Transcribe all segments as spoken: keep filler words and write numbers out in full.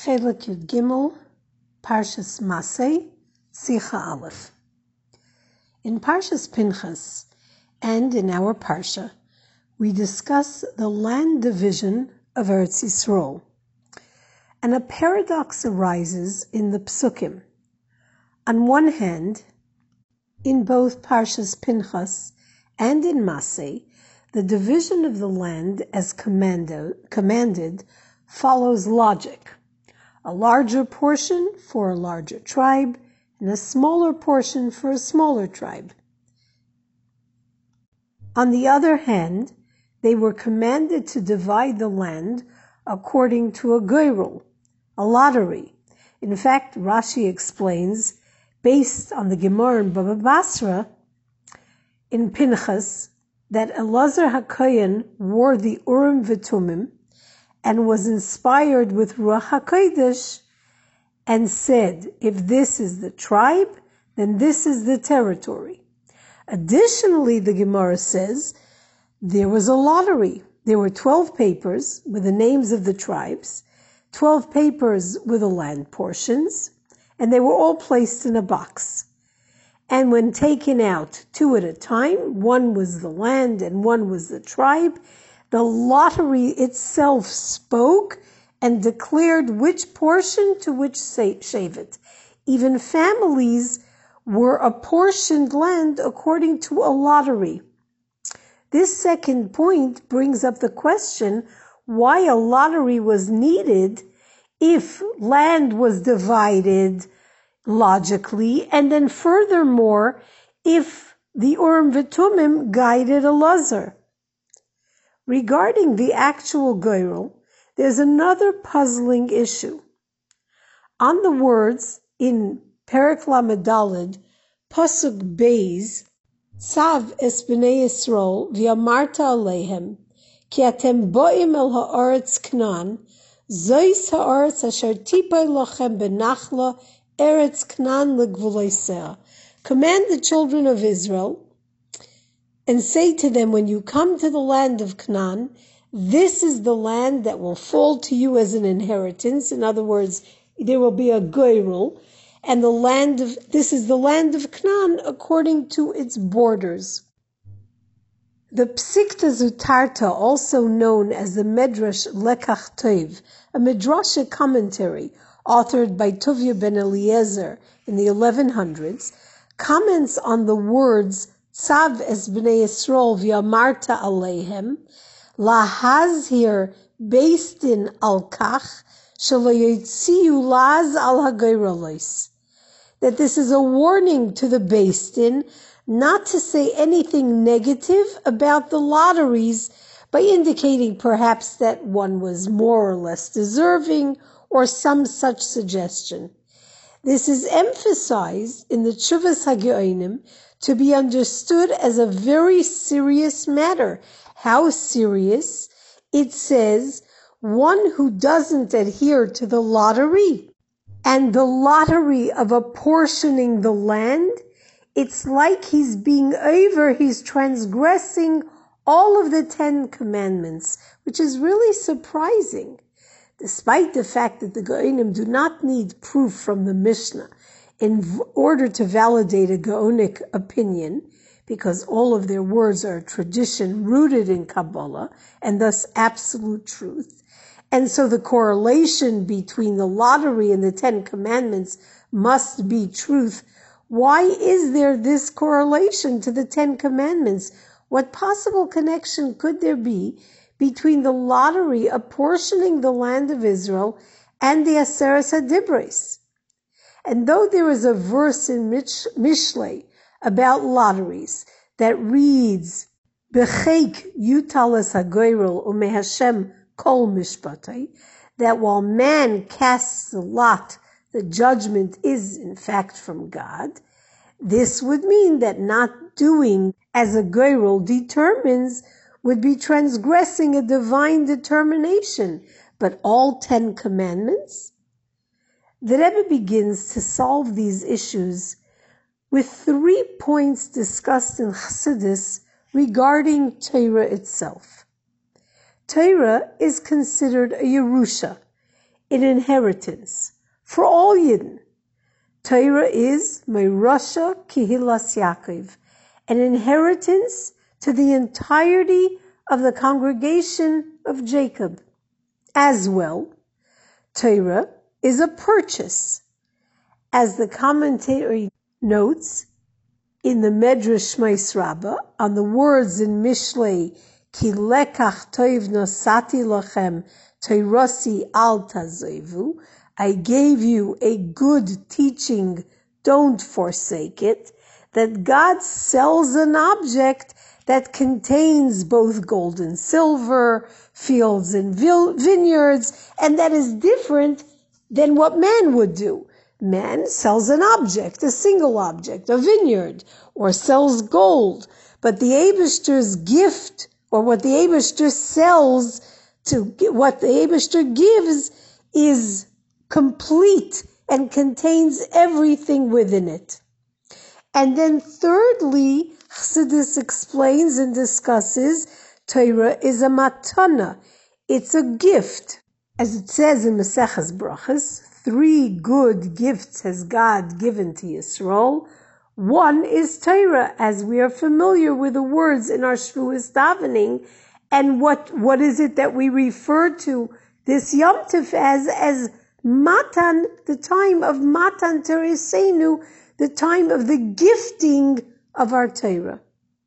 Chelik Yud Gimel, Parshas Masei, Sicha Aleph. In Parshas Pinchas and in our Parsha, we discuss the land division of Eretz Yisrael. And a paradox arises in the Psukim. On one hand, in both Parshas Pinchas and in Masei, the division of the land as commando, commanded follows logic. A larger portion for a larger tribe, and a smaller portion for a smaller tribe. On the other hand, they were commanded to divide the land according to a geirul, a lottery. In fact, Rashi explains, based on the Gemara in Baba Basra, in Pinchas, that Elazar HaKohen wore the Urim V'Tumim and was inspired with Ruach HaKodesh and said, if this is the tribe, then this is the territory. Additionally, the Gemara says, there was a lottery. There were twelve papers with the names of the tribes, twelve papers with the land portions, and they were all placed in a box. And when taken out two at a time, one was the land and one was the tribe, the lottery itself spoke and declared which portion to which shevet. Even families were apportioned land according to a lottery. This second point brings up the question why a lottery was needed if land was divided logically, and then furthermore, if the Urim V'Tumim guided Elazar. Regarding the actual geirul, there's another puzzling issue. On the words in Perek Lamed Daled, Pasuk Beis, Tzav es b'nei Yisrael v'yamarta aleihem, ki atem boim el ha'aretz Knan, zois ha'aretz asher tipay lachem benachla eretz Knan legvuleisea. Command the children of Israel and say to them, when you come to the land of Canaan, this is the land that will fall to you as an inheritance. In other words, there will be a geirul, and the land of this is the land of Canaan according to its borders. The Psikta Zutarta, also known as the Medrash Lekach Tov, a midrashic commentary authored by Tovia ben Eliezer in the eleven hundreds, comments on the words Tzav es b'nei Yisrael v'yamarta aleihem, lahazhir based in al-kach, shelo yotziu laz al hageirolos. That this is a warning to the Beis Din not to say anything negative about the lotteries by indicating perhaps that one was more or less deserving or some such suggestion. This is emphasized in the Tshuvas HaGeonim to be understood as a very serious matter. How serious? It says, one who doesn't adhere to the lottery and the lottery of apportioning the land, it's like he's being over, he's transgressing all of the Ten Commandments, which is really surprising. Despite the fact that the Gaonim do not need proof from the Mishnah in order to validate a Gaonic opinion, because all of their words are a tradition rooted in Kabbalah, and thus absolute truth. And so the correlation between the lottery and the Ten Commandments must be truth. Why is there this correlation to the Ten Commandments? What possible connection could there be between the lottery apportioning the land of Israel and the Aseret HaDibros? And though there is a verse in Mish- Mishlei about lotteries that reads, B'cheik yutal es hageirul u'mehashem kol mishpatei, that while man casts the lot, the judgment is in fact from God, this would mean that not doing as a geirul determines would be transgressing a divine determination. But all Ten Commandments? The Rebbe begins to solve these issues with three points discussed in Chassidus regarding Torah itself. Torah is considered a Yerusha. an inheritance for all Yidden. Torah is Meirasha Kihilas Yaakov, an inheritance to the entirety of the congregation of Jacob. As well, Torah is a purchase. As the commentary notes in the Medrash Shmos Rabbah on the words in Mishlei, Ki lekach tov nosati lachem Torasi al tazovu, I gave you a good teaching, don't forsake it, that God sells an object that contains both gold and silver, fields and vineyards, and that is different than what man would do. Man sells an object, a single object, a vineyard, or sells gold, but the Eibishter's gift, or what the Eibishter sells, to what the Eibishter gives, is complete and contains everything within it. And then thirdly, Chassidus explains and discusses Torah is a matana. It's a gift. As it says in Maseches Brachos, three good gifts has God given to Yisrael. One is Torah, as we are familiar with the words in our Shavuos davening. And what, what is it that we refer to this Yom Tov as, as Matan, the time of Matan Teresenu, the time of the gifting of our Torah.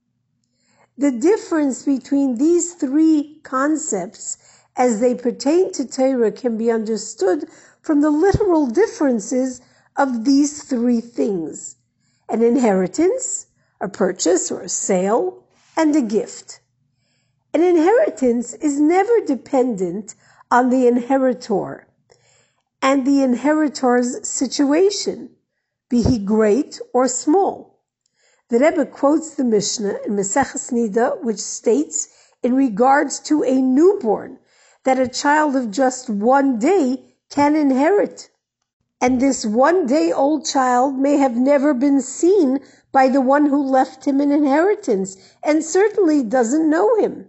The difference between these three concepts as they pertain to Torah can be understood from the literal differences of these three things: an inheritance, a purchase or a sale, and a gift. An inheritance is never dependent on the inheritor and the inheritor's situation, be he great or small. The Rebbe quotes the Mishnah in Maseches Nida, which states in regards to a newborn that a child of just one day can inherit. And this one-day-old child may have never been seen by the one who left him an inheritance, and certainly doesn't know him.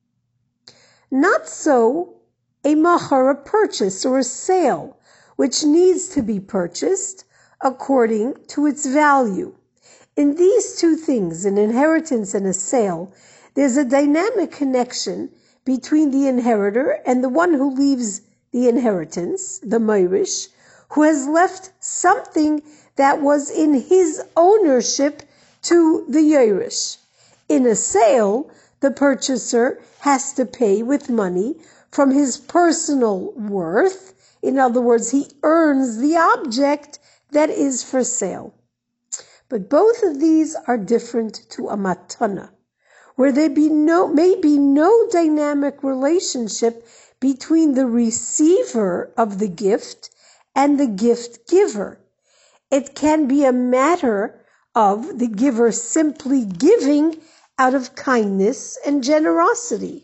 Not so a mahar, a purchase or a sale, which needs to be purchased according to its value. In these two things, an inheritance and a sale, there's a dynamic connection between the inheritor and the one who leaves the inheritance, the Meirish, who has left something that was in his ownership to the Yerush. In a sale, the purchaser has to pay with money from his personal worth. In other words, he earns the object that is for sale. But both of these are different to a matana, where there be no, may be no dynamic relationship between the receiver of the gift and the gift giver. It can be a matter of the giver simply giving out of kindness and generosity.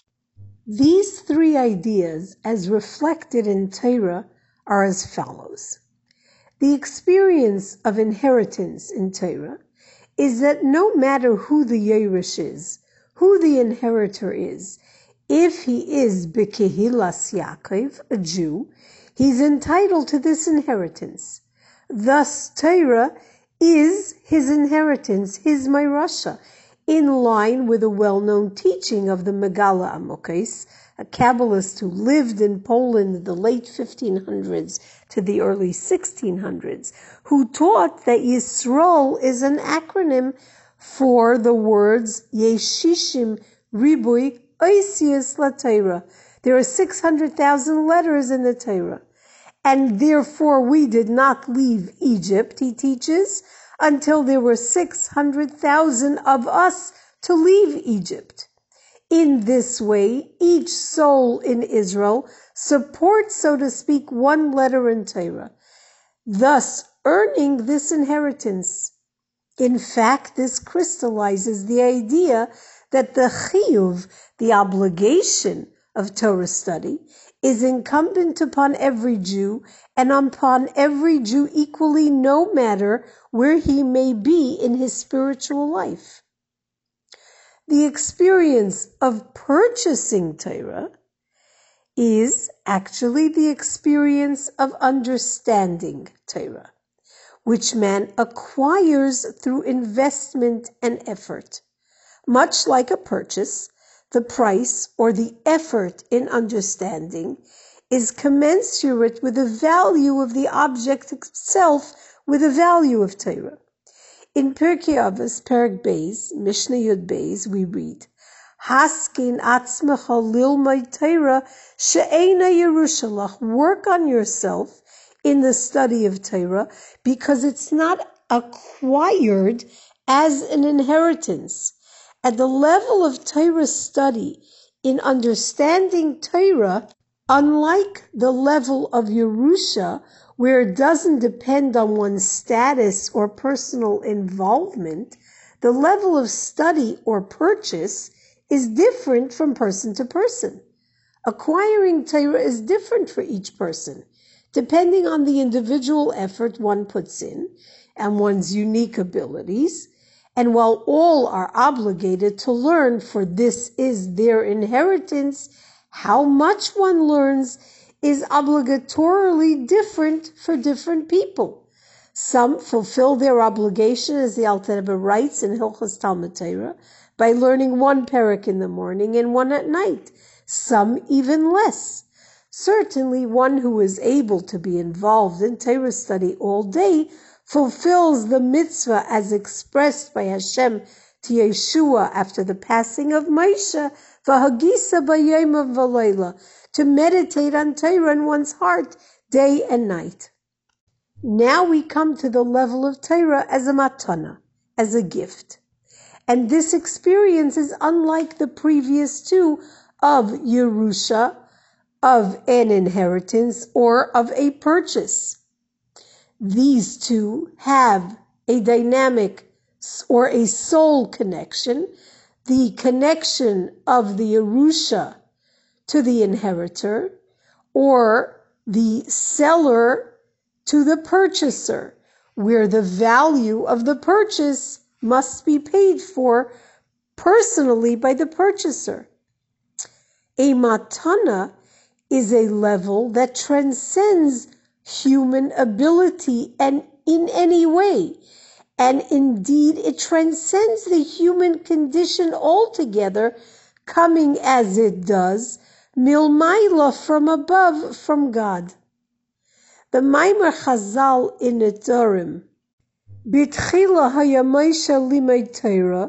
These three ideas, as reflected in Torah, are as follows. The experience of inheritance in Torah is that no matter who the Yerush is, who the inheritor is, if he is Bekehilas Yaakov, a Jew, he's entitled to this inheritance. Thus, Torah is his inheritance, his Meirasha, in line with a well-known teaching of the Megala Amokos, a Kabbalist who lived in Poland in the late fifteen hundreds to the early sixteen hundreds, who taught that Yisrael is an acronym for the words Yeshishim Ribui Oisius La Torah. There are six hundred thousand letters in the Torah. And therefore we did not leave Egypt, he teaches, until there were six hundred thousand of us to leave Egypt. In this way, each soul in Israel supports, so to speak, one letter in Torah, thus earning this inheritance. In fact, this crystallizes the idea that the chiyuv, the obligation of Torah study, is incumbent upon every Jew and upon every Jew equally, no matter where he may be in his spiritual life. The experience of purchasing Torah is actually the experience of understanding Torah, which man acquires through investment and effort. Much like a purchase, the price or the effort in understanding is commensurate with the value of the object itself, with the value of Torah. In Pirkei Avos, Perek Beis, Mishnah Yud Beis, we read, Haskin atzmecha lilmod Torah she'eina Yerusha lach. Work on yourself in the study of Torah because it's not acquired as an inheritance. At the level of Torah study, in understanding Torah, unlike the level of Yerusha, where it doesn't depend on one's status or personal involvement, the level of study or purchase is different from person to person. Acquiring Torah is different for each person, depending on the individual effort one puts in and one's unique abilities. And while all are obligated to learn, for this is their inheritance, how much one learns is obligatorily different for different people. Some fulfill their obligation, as the Alter Rebbe writes in Hilchos Talmud Torah, by learning one perek in the morning and one at night. Some even less. Certainly one who is able to be involved in Torah study all day fulfills the mitzvah as expressed by Hashem to Yeshua after the passing of Moshe, v'hagisa b'yom v'layla, to meditate on Torah in one's heart day and night. Now we come to the level of Torah as a matana, as a gift. And this experience is unlike the previous two of Yerusha, of an inheritance, or of a purchase. These two have a dynamic or a soul connection, the connection of the Yerusha to the inheritor, or the seller to the purchaser, where the value of the purchase must be paid for personally by the purchaser. A matana is a level that transcends human ability and in any way. And indeed, it transcends the human condition altogether, coming as it does, milmaila, from above, from God. The Maimer Chazal in Nedarim, B'tchila haya Moshe limod Torah,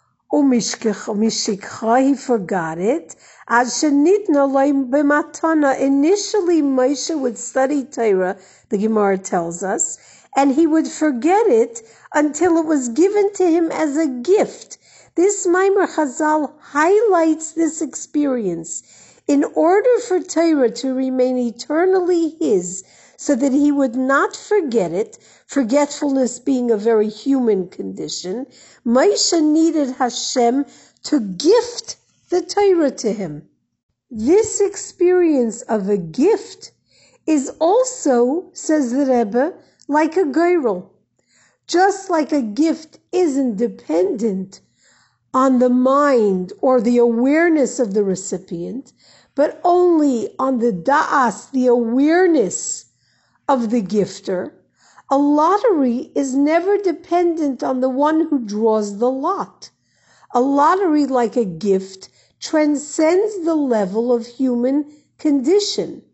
umishkcha, he forgot it. Ad shenitna lo b'matana. Initially, Moshe would study Torah, the Gemara tells us, and he would forget it until it was given to him as a gift. This Maimer Chazal highlights this experience. In order for Torah to remain eternally his, so that he would not forget it, forgetfulness being a very human condition, Moshe needed Hashem to gift the Torah to him. This experience of a gift is also, says the Rebbe, like a geirel. Just like a gift isn't dependent on the mind or the awareness of the recipient, but only on the da'as, the awareness of the gifter, a lottery is never dependent on the one who draws the lot. A lottery, like a gift, transcends the level of human condition,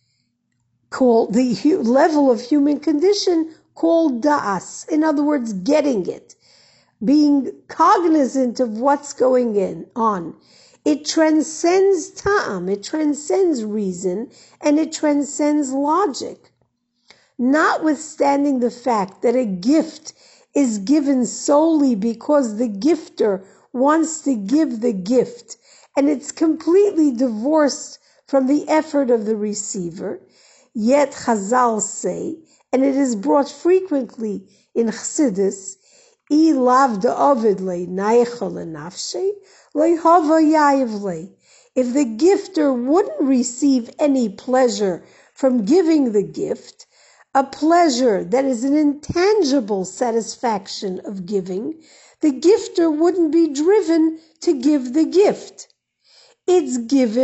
called the hu- level of human condition called da'as. In other words, getting it, being cognizant of what's going in, on. It transcends ta'am, it transcends reason, and it transcends logic. Notwithstanding the fact that a gift is given solely because the gifter wants to give the gift, and it's completely divorced from the effort of the receiver, yet Chazal say, and it is brought frequently in Chassidus, I lav da'ovid le naicha le nafshe, le hava yayiv le. If the gifter wouldn't receive any pleasure from giving the gift, a pleasure that is an intangible satisfaction of giving, the gifter wouldn't be driven to give the gift. It's given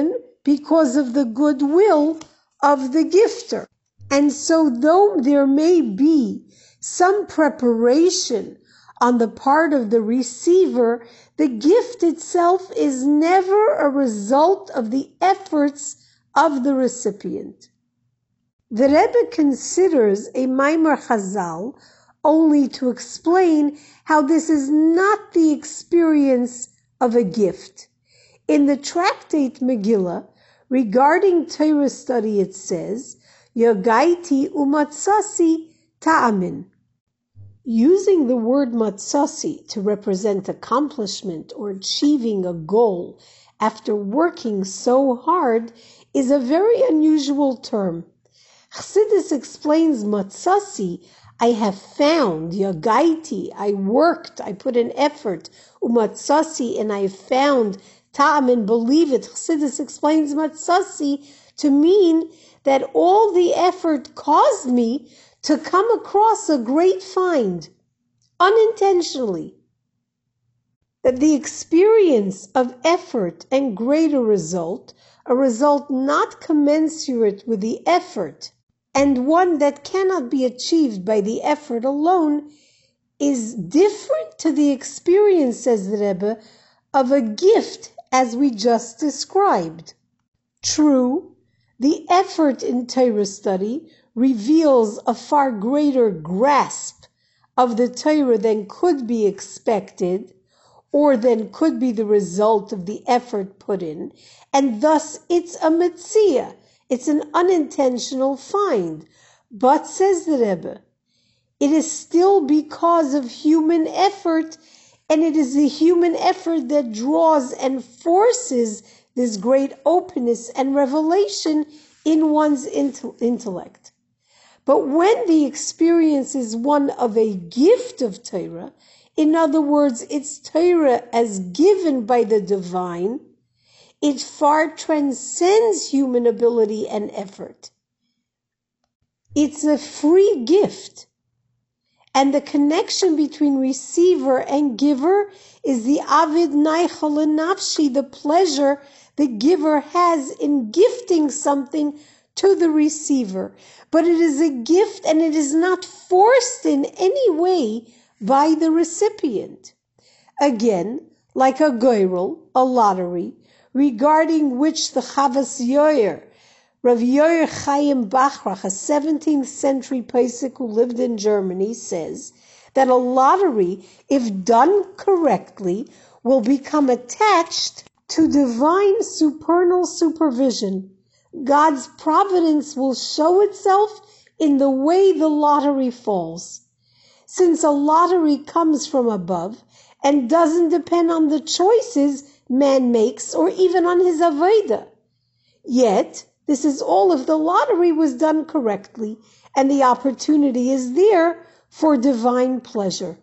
because of the goodwill of the gifter. And so though there may be some preparation on the part of the receiver, the gift itself is never a result of the efforts of the recipient. The Rebbe considers a Maimer Chazal only to explain how this is not the experience of a gift. In the tractate Megillah, regarding Torah study, it says, Yogaiti umatsasi ta'amin. Using the word matsasi to represent accomplishment or achieving a goal after working so hard is a very unusual term. Chassidus explains matsasi, I have found, yagaiti, I worked, I put in effort, umatsasi, and I found, ta'amin, believe it. Chassidus explains matsasi to mean that all the effort caused me to come across a great find, unintentionally. That the experience of effort and greater result, a result not commensurate with the effort, and one that cannot be achieved by the effort alone, is different to the experience, says the Rebbe, of a gift as we just described. True, the effort in Torah study reveals a far greater grasp of the Torah than could be expected, or than could be the result of the effort put in, and thus it's a metzia, it's an unintentional find. But, says the Rebbe, it is still because of human effort, and it is the human effort that draws and forces this great openness and revelation in one's intellect. But when the experience is one of a gift of Torah, in other words, it's Torah as given by the divine, it far transcends human ability and effort. It's a free gift. And the connection between receiver and giver is the avid naichal nafshi, the pleasure the giver has in gifting something to the receiver. But it is a gift and it is not forced in any way by the recipient. Again, like a goyrel, a lottery, regarding which the Chavas Yoyer, Rav Yoyer Chaim Bachrach, a seventeenth century Pesach who lived in Germany, says that a lottery, if done correctly, will become attached to divine supernal supervision. God's providence will show itself in the way the lottery falls. Since a lottery comes from above and doesn't depend on the choices man makes or even on his avodah. Yet, this is all if the lottery was done correctly and the opportunity is there for divine pleasure.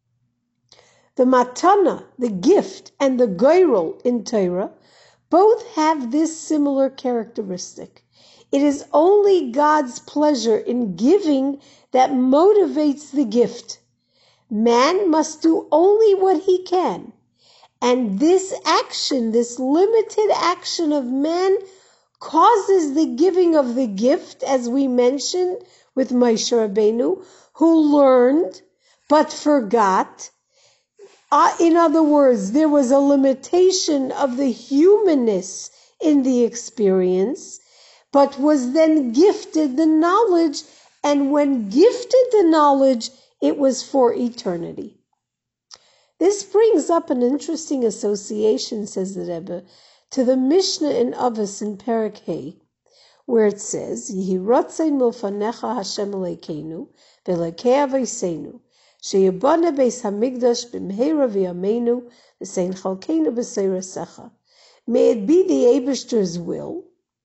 The matana, the gift, and the goyrel in Torah both have this similar characteristic. It is only God's pleasure in giving that motivates the gift. Man must do only what he can. And this action, this limited action of man, causes the giving of the gift, as we mentioned with Moshe Rabbeinu, who learned but forgot. Uh, in other words, there was a limitation of the humanness in the experience, but was then gifted the knowledge, and when gifted the knowledge, it was for eternity. This brings up an interesting association, says the Rebbe, to the Mishnah in Avos in Perek Hey, where it says, Yehi rotzei milfanecha Hashem Elokeinu, v'Elokei Avoseinu, sheyibane beis hamikdash b'mheira v'yameinu, v'sein chalkeinu b'seiresecha. May it be the Eibishter's will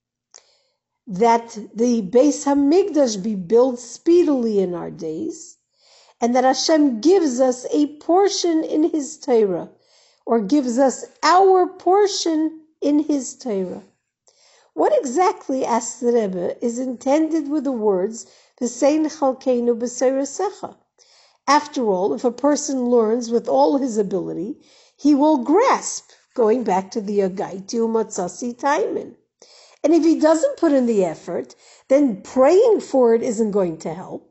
that the Beis Hamikdash be built speedily in our days, and that Hashem gives us a portion in His Torah, or gives us our portion in His Torah. What exactly, asks the Rebbe, is intended with the words V'sein chalkeinu b'seiresecha? After all, if a person learns with all his ability, he will grasp, going back to the Agaiti Umatsasi Taimin. And if he doesn't put in the effort, then praying for it isn't going to help.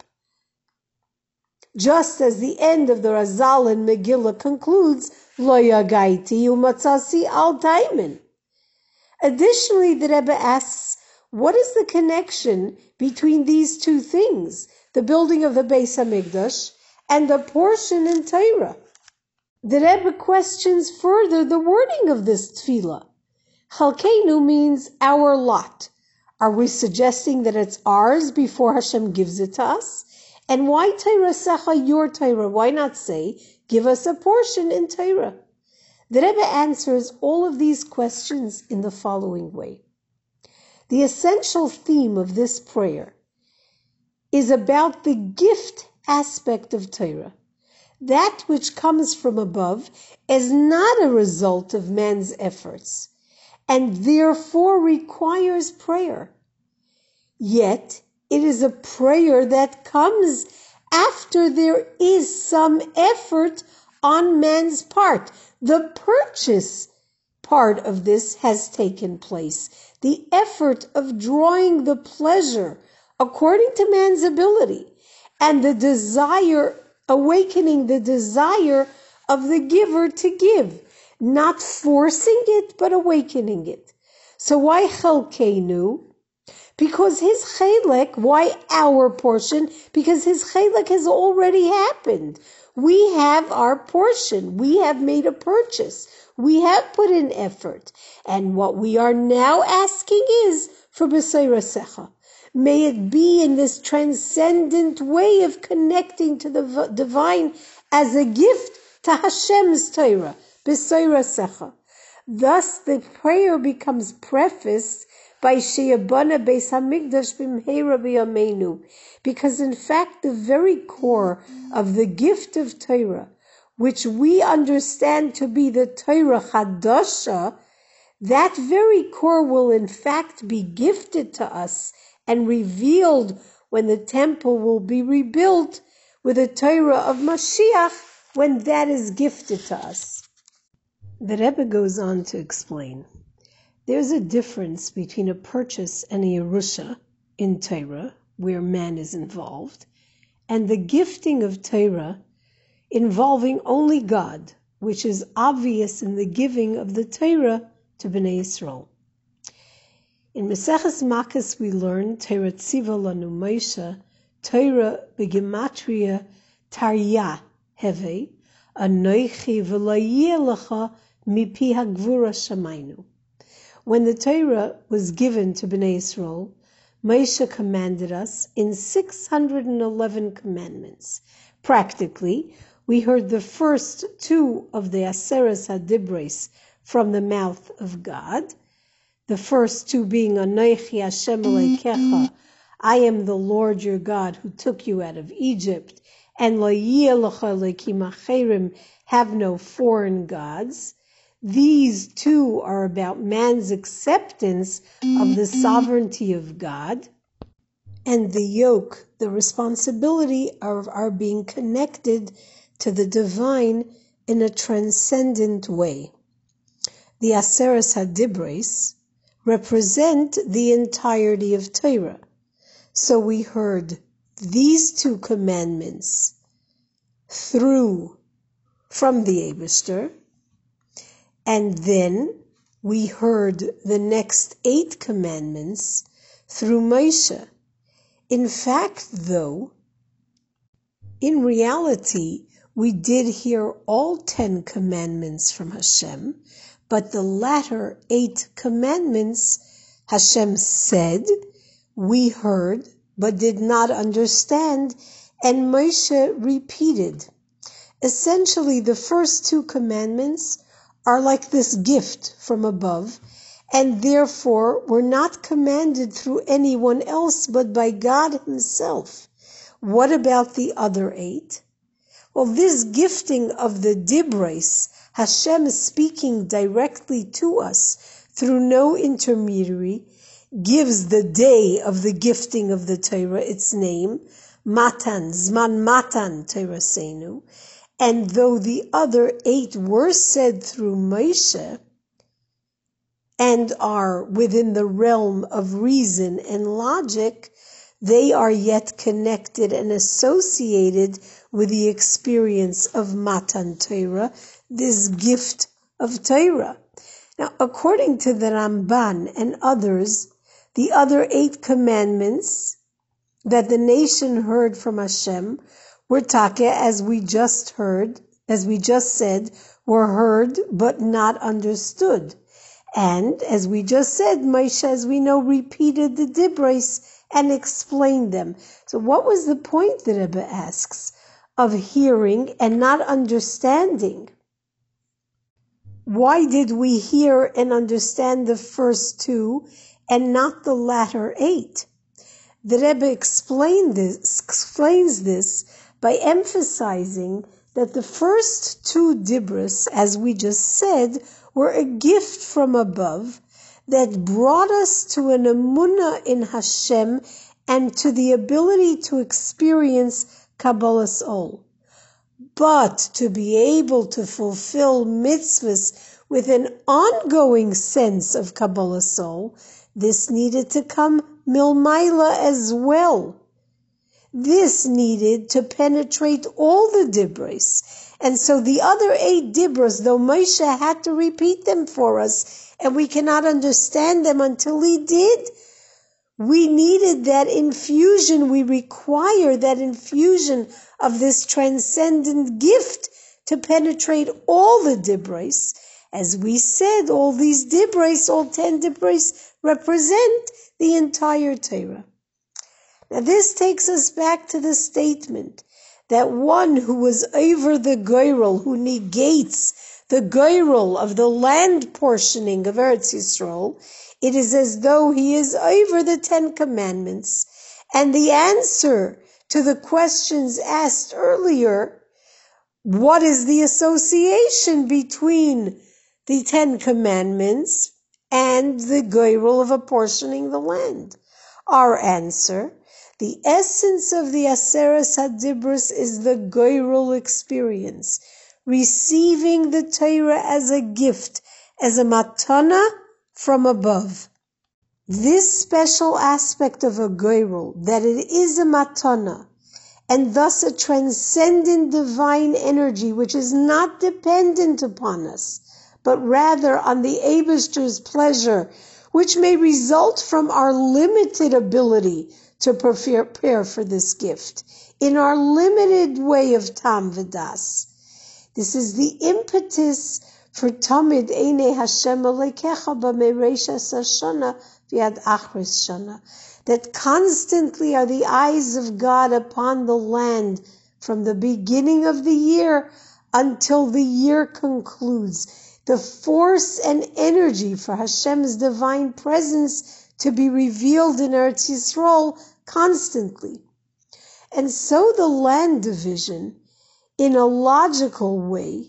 Just as the end of the Razal in Megillah concludes, Lo yagaiti umatzasi al taimin. Additionally, the Rebbe asks, what is the connection between these two things, the building of the Beis HaMikdash and the portion in Torah? The Rebbe questions further the wording of this tefillah. Chalkeinu means our lot. Are we suggesting that it's ours before Hashem gives it to us? And why Torah Secha, your Torah? Why not say, give us a portion in Torah? The Rebbe answers all of these questions in the following way. The essential theme of this prayer is about the gift aspect of Torah. That which comes from above is not a result of man's efforts, and therefore requires prayer. Yet, it is a prayer that comes after there is some effort on man's part. The purchase part of this has taken place. The effort of drawing the pleasure according to man's ability, and the desire, awakening the desire of the giver to give, not forcing it, but awakening it. So why Chalkeinu? Because his chelek, why our portion? Because his chelek has already happened. We have our portion. We have made a purchase. We have put in effort. And what we are now asking is for B'Seira Secha. May it be in this transcendent way of connecting to the divine as a gift to Hashem's Torah, B'Seira Secha. Thus the prayer becomes prefaced by Sheyabana Beis HaMikdash B'Mheira B'Yameinu, because in fact the very core of the gift of Torah, which we understand to be the Torah Chadasha, that very core will in fact be gifted to us and revealed when the temple will be rebuilt with the Torah of Mashiach, when that is gifted to us. The Rebbe goes on to explain, there's a difference between a purchase and a Yerusha in Torah, where man is involved, and the gifting of Torah involving only God, which is obvious in the giving of the Torah to Bnei Yisrael. In Maseches Makkos we learn Torah Tziva Lanu Moshe, Torah b'gematria Taryah Heve, Anoichi v'lo yeh lecha mipi hagvura shamaynu. When the Torah was given to Bnei Yisrael, Moshe commanded us in six hundred eleven commandments. Practically, we heard the first two of the Aseres HaDibros from the mouth of God, the first two being Anoichi Hashem Elokecha, I am the Lord your God who took you out of Egypt, and Lo yeh lecha elokim acherim, have no foreign gods. These two are about man's acceptance of the sovereignty of God, and the yoke, the responsibility of our being connected to the divine in a transcendent way. The Aseres HaDibros represent the entirety of Torah. So we heard these two commandments through, from the Eibishter, and then we heard the next eight commandments through Moshe. In fact, though, in reality, we did hear all ten commandments from Hashem, but the latter eight commandments, Hashem said, we heard, but did not understand, and Moshe repeated. Essentially, the first two commandments are like this gift from above, and therefore were not commanded through anyone else but by God himself. What about the other eight? Well, this gifting of the Dibros, Hashem speaking directly to us through no intermediary, gives the day of the gifting of the Torah its name, Matan, Zman Matan Torah Seinu. And though the other eight were said through Moshe, and are within the realm of reason and logic, they are yet connected and associated with the experience of Matan Torah, this gift of Torah. Now, according to the Ramban and others, the other eight commandments that the nation heard from Hashem were take, as we just heard, as we just said, were heard but not understood. And, as we just said, Moshe, as we know, repeated the Dibros and explained them. So what was the point, the Rebbe asks, of hearing and not understanding? Why did we hear and understand the first two and not the latter eight? The Rebbe explained this, explains this by emphasizing that the first two Dibros, as we just said, were a gift from above that brought us to an emunah in Hashem and to the ability to experience Kabbalas Ol. But to be able to fulfill mitzvahs with an ongoing sense of Kabbalas Ol, this needed to come milmaila as well. This needed to penetrate all the Dibros. And so the other eight Dibros, though Moshe had to repeat them for us, and we cannot understand them until he did, we needed that infusion, we require that infusion of this transcendent gift to penetrate all the Dibros. As we said, all these Dibros, all ten Dibros, represent the entire Torah. Now this takes us back to the statement that one who was over the goyrel, who negates the goyrel of the land portioning of Eretz Yisrael, it is as though he is over the Ten Commandments. And the answer to the questions asked earlier, what is the association between the Ten Commandments and the goyrel of apportioning the land? Our answer, the essence of the Aseres HaDibros is the goyrel experience, receiving the Torah as a gift, as a matana from above. This special aspect of a goyrel, that it is a matana, and thus a transcendent divine energy which is not dependent upon us, but rather on the Eibishter's pleasure, which may result from our limited ability to prepare for this gift, in our limited way of Tam V'das. This is the impetus for Tamid Einei Hashem Alekecha B'Mereishas Hashana V'Yad Achris Shana, that constantly are the eyes of God upon the land from the beginning of the year until the year concludes. The force and energy for Hashem's divine presence to be revealed in Eretz Yisrael constantly. And so the land division, in a logical way,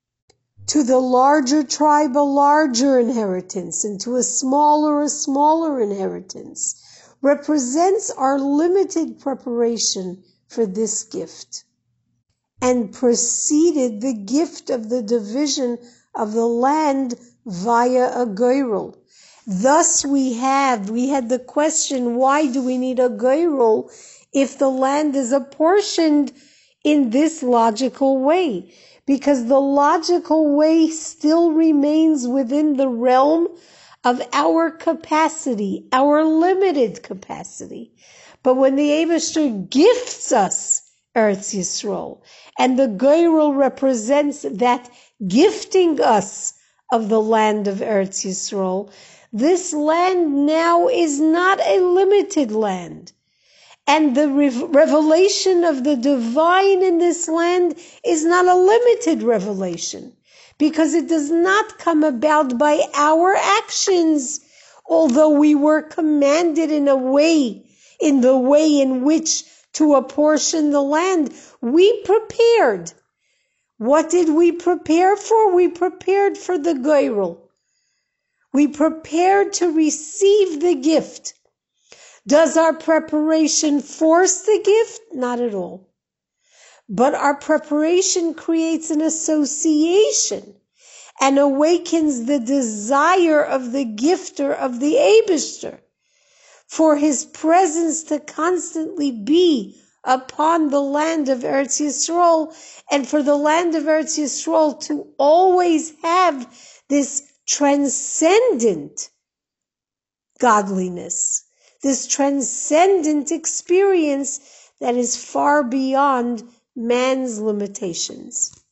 to the larger tribe a larger inheritance, and to a smaller a smaller inheritance, represents our limited preparation for this gift, and preceded the gift of the division of the land via a goyrel. Thus we have, we had the question, why do we need a goyrel if the land is apportioned in this logical way? Because the logical way still remains within the realm of our capacity, our limited capacity. But when the Eibishter gifts us Eretz Yisrael, and the goyrel represents that gifting us of the land of Eretz Yisrael, this land now is not a limited land. And the revelation of the divine in this land is not a limited revelation, because it does not come about by our actions, although we were commanded in a way, in the way in which to apportion the land. We prepared. What did we prepare for? We prepared for the goyrel. We prepared to receive the gift. Does our preparation force the gift? Not at all. But our preparation creates an association. and awakens the desire of the gifter of the Eibishter for his presence to constantly be upon the land of Eretz Yisrael, and for the land of Eretz Yisrael to always have this transcendent godliness, this transcendent experience that is far beyond man's limitations.